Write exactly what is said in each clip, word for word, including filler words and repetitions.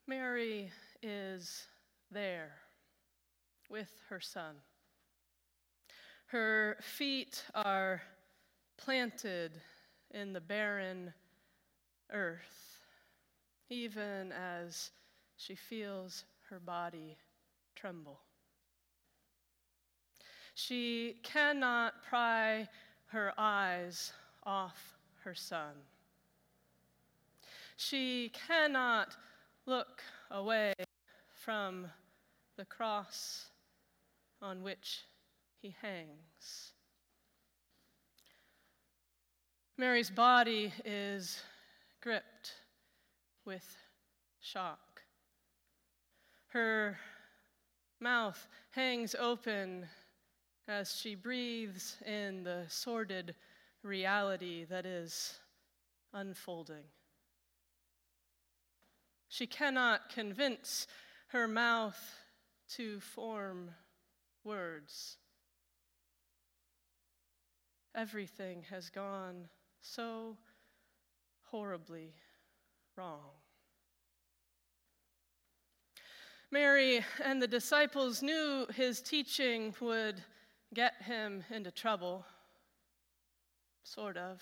Mary is there with her son. Her feet are planted in the barren earth, even as she feels her body tremble. She cannot pry her eyes off her son. She cannot look away from the cross on which he hangs. Mary's body is gripped with shock. Her mouth hangs open as she breathes in the sordid reality that is unfolding. She cannot convince her mouth to form words. Everything has gone so horribly wrong. Mary and the disciples knew his teaching would get him into trouble, sort of.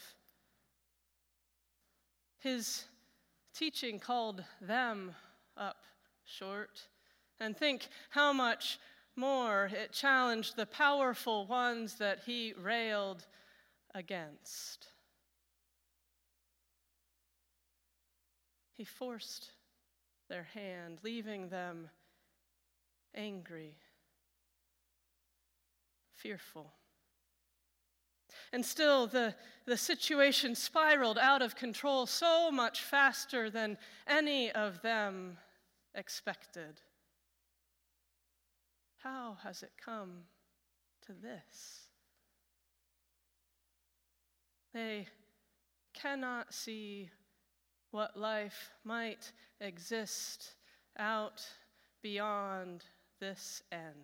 His teaching called them up short, and think how much more it challenged the powerful ones that he railed against. He forced their hand, leaving them angry, fearful. And still, the, the situation spiraled out of control so much faster than any of them expected. How has it come to this? They cannot see what life might exist out beyond this end.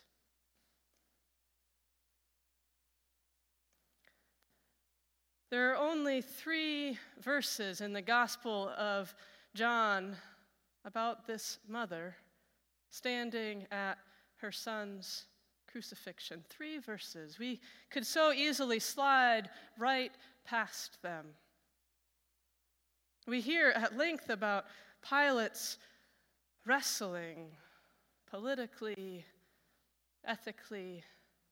There are only three verses in the Gospel of John about this mother standing at her son's crucifixion. Three verses. We could so easily slide right past them. We hear at length about Pilate's wrestling politically, ethically.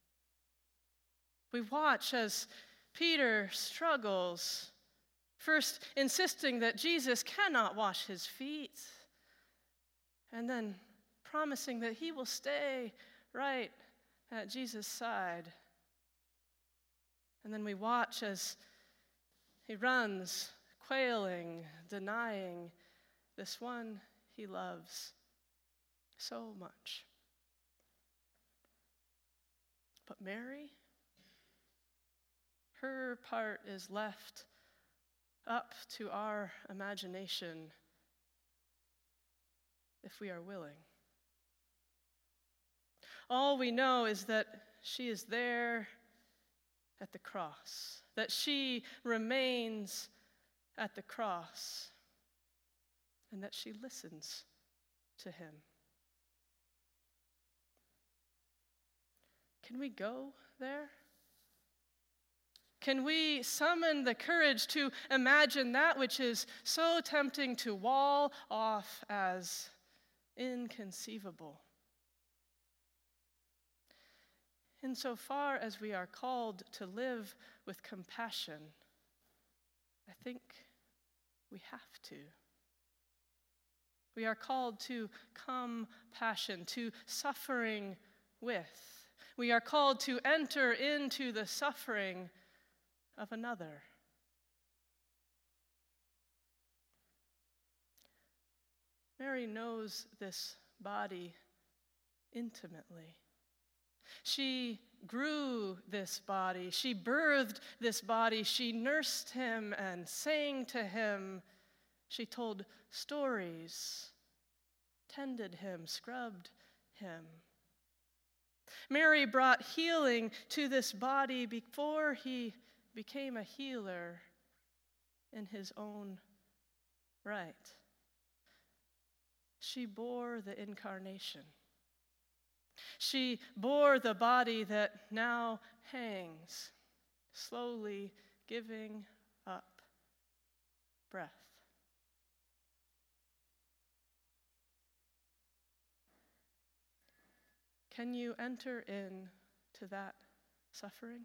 We watch as Peter struggles, first insisting that Jesus cannot wash his feet, and then promising that he will stay right at Jesus' side. And then we watch as he runs, quailing, denying this one he loves so much. But Mary, her part is left up to our imagination if we are willing. All we know is that she is there at the cross, that she remains at the cross, and that she listens to him. Can we go there? Can we summon the courage to imagine that which is so tempting to wall off as inconceivable? Insofar as we are called to live with compassion, I think we have to. We are called to compassion, to suffering with. We are called to enter into the suffering of another. Mary knows this body intimately. She grew this body. She birthed this body. She nursed him and sang to him. She told stories, tended him, scrubbed him. Mary brought healing to this body before he became a healer in his own right. she bore the incarnation. She bore the body that now hangs, slowly giving up breath. Can you enter into that suffering?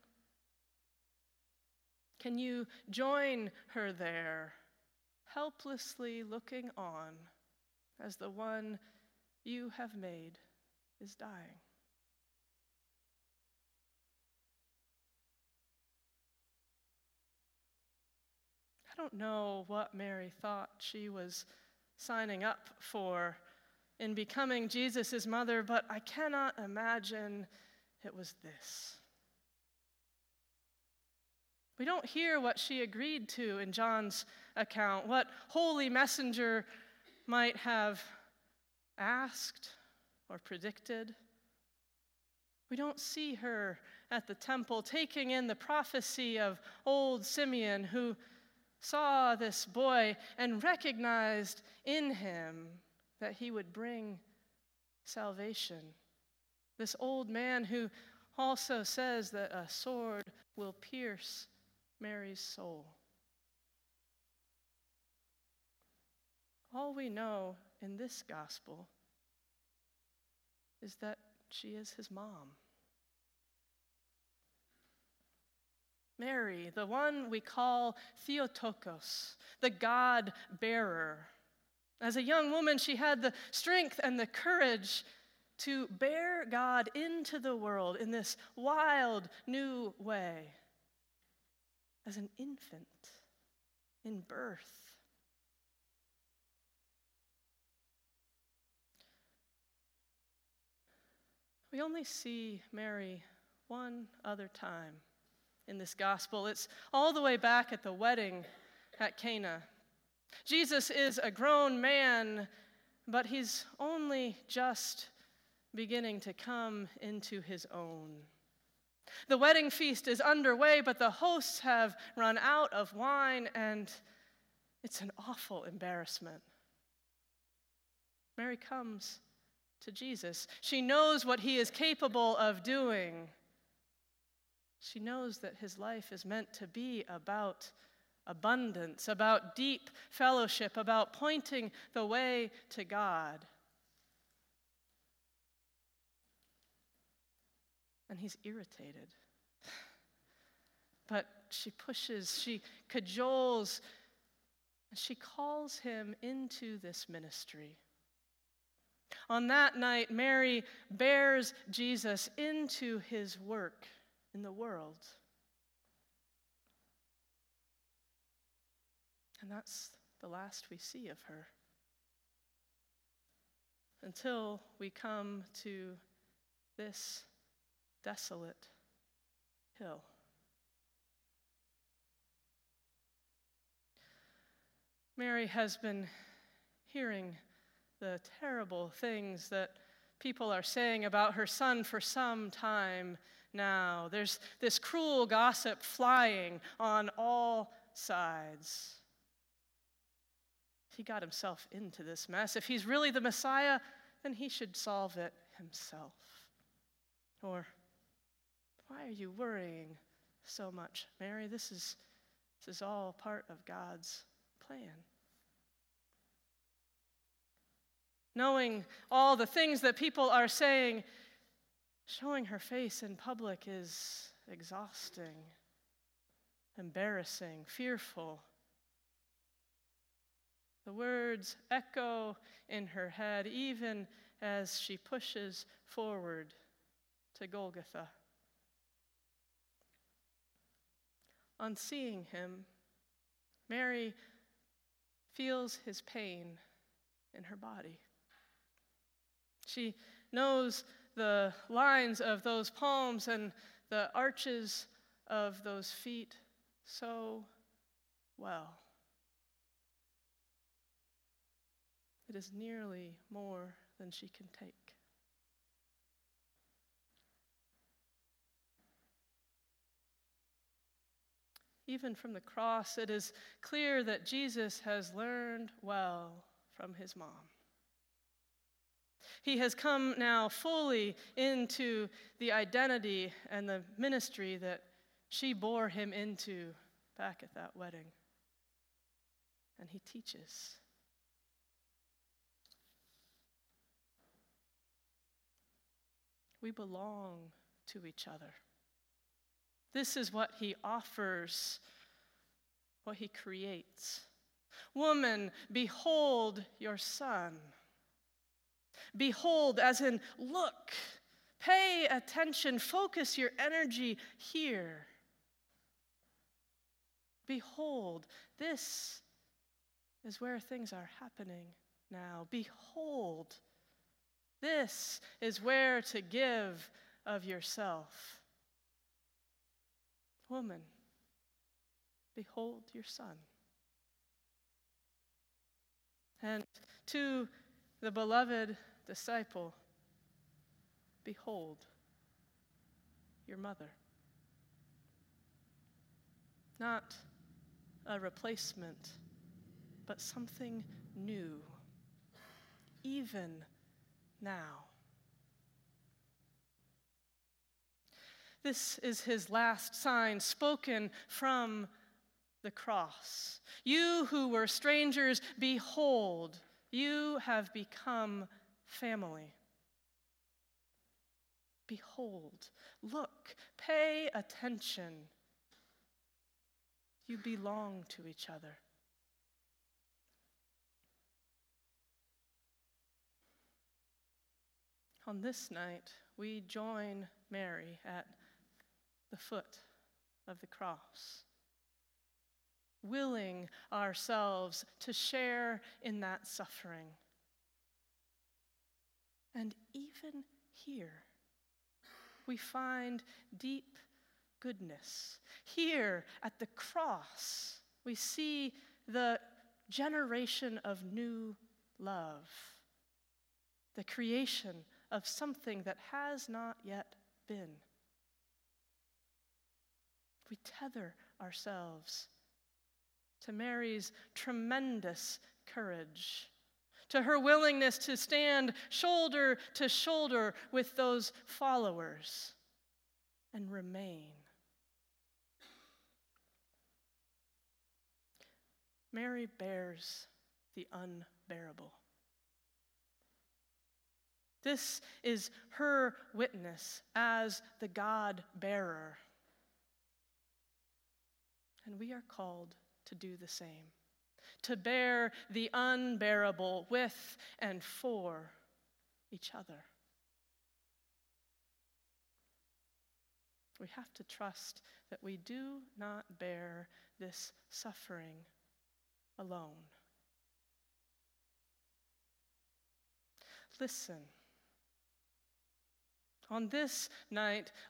Can you join her there, helplessly looking on as the one you have made is dying? I don't know what Mary thought she was signing up for in becoming Jesus' mother, but I cannot imagine it was this. We don't hear what she agreed to in John's account, what holy messenger might have asked or predicted. We don't see her at the temple taking in the prophecy of old Simeon, who saw this boy and recognized in him that he would bring salvation. This old man who also says that a sword will pierce Mary's soul. All we know in this gospel is that she is his mom. Mary, the one we call Theotokos, the God-bearer. As a young woman, she had the strength and the courage to bear God into the world in this wild, new way. As an infant in birth. We only see Mary one other time in this gospel. It's all the way back at the wedding at Cana. Jesus is a grown man, but he's only just beginning to come into his own. The wedding feast is underway, but the hosts have run out of wine, and it's an awful embarrassment. Mary comes to Jesus. She knows what he is capable of doing. She knows that his life is meant to be about abundance, about deep fellowship, about pointing the way to God. And he's irritated. But she pushes, she cajoles, and she calls him into this ministry. On that night, Mary bears Jesus into his work in the world. And that's the last we see of her. Until we come to this desolate hill. Mary has been hearing the terrible things that people are saying about her son for some time now. There's this cruel gossip flying on all sides. He got himself into this mess. If he's really the Messiah, then he should solve it himself. Or, why are you worrying so much, Mary? This is, this is all part of God's plan. Knowing all the things that people are saying, showing her face in public is exhausting, embarrassing, fearful. The words echo in her head even as she pushes forward to Golgotha. On seeing him, Mary feels his pain in her body. She knows the lines of those palms and the arches of those feet so well. It is nearly more than she can take. Even from the cross, it is clear that Jesus has learned well from his mom. He has come now fully into the identity and the ministry that she bore him into back at that wedding. And he teaches. We belong to each other. This is what he offers, what he creates. Woman, behold your son. Behold, as in look, pay attention, focus your energy here. Behold, this is where things are happening now. Behold, this is where to give of yourself. Woman, behold your son. And to the beloved disciple, behold your mother. Not a replacement, but something new, even now. This is his last sign spoken from the cross. You who were strangers, behold, you have become family. Behold, look, pay attention. You belong to each other. On this night, we join Mary at the foot of the cross, willing ourselves to share in that suffering. And even here, we find deep goodness. Here at the cross, we see the generation of new love, the creation of something that has not yet been. We tether ourselves to Mary's tremendous courage, to her willingness to stand shoulder to shoulder with those followers and remain. Mary bears the unbearable. This is her witness as the God-bearer. And we are called to do the same, to bear the unbearable with and for each other. We have to trust that we do not bear this suffering alone. Listen. On this night,